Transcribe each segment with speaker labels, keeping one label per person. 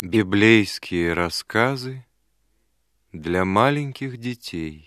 Speaker 1: Библейские рассказы для маленьких детей.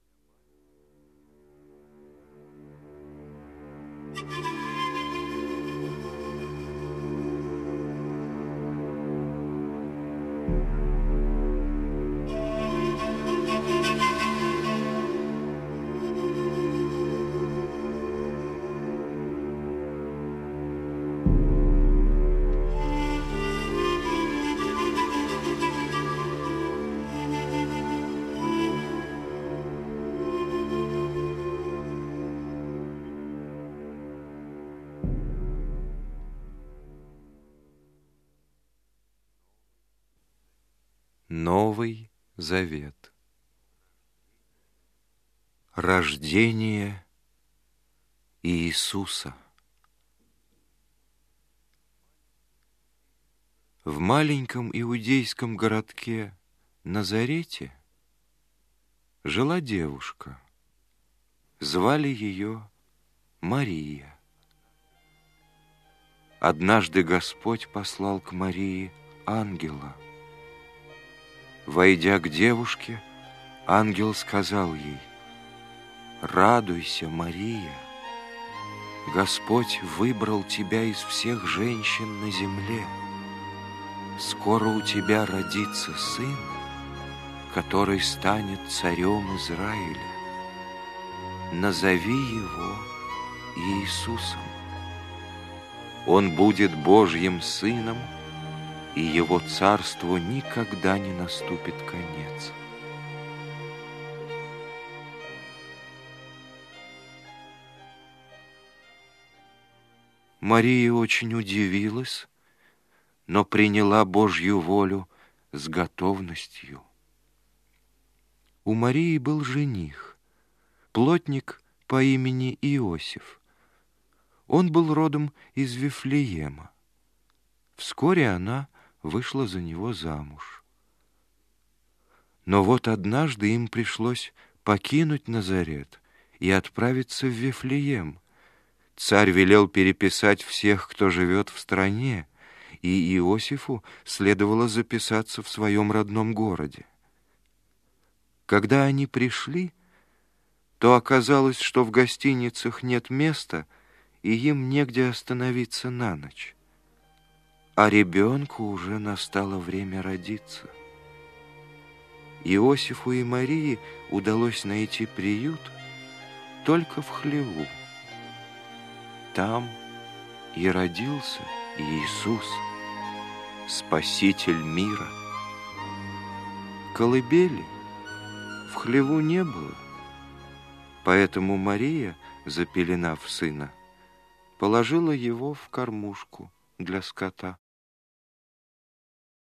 Speaker 1: Новый Завет. Рождение Иисуса. В маленьком иудейском городке Назарете жила девушка. Звали ее Мария. Однажды Господь послал к Марии ангела. Войдя к девушке, ангел сказал ей: «Радуйся, Мария, Господь выбрал тебя из всех женщин на земле. Скоро у тебя родится сын, который станет царем Израиля. Назови его Иисусом. Он будет Божьим сыном, и его царству никогда не наступит конец». Мария очень удивилась, но приняла Божью волю с готовностью. У Марии был жених, плотник по имени Иосиф. Он был родом из Вифлеема. Вскоре она вышла за него замуж. Но вот однажды им пришлось покинуть Назарет и отправиться в Вифлеем. Царь велел переписать всех, кто живет в стране, и Иосифу следовало записаться в своем родном городе. Когда они пришли, то оказалось, что в гостиницах нет места, и им негде остановиться на ночь. А ребенку уже настало время родиться. Иосифу и Марии удалось найти приют только в хлеву. Там и родился Иисус, Спаситель мира. Колыбели в хлеву не было, поэтому Мария, запеленав сына, положила его в кормушку для скота.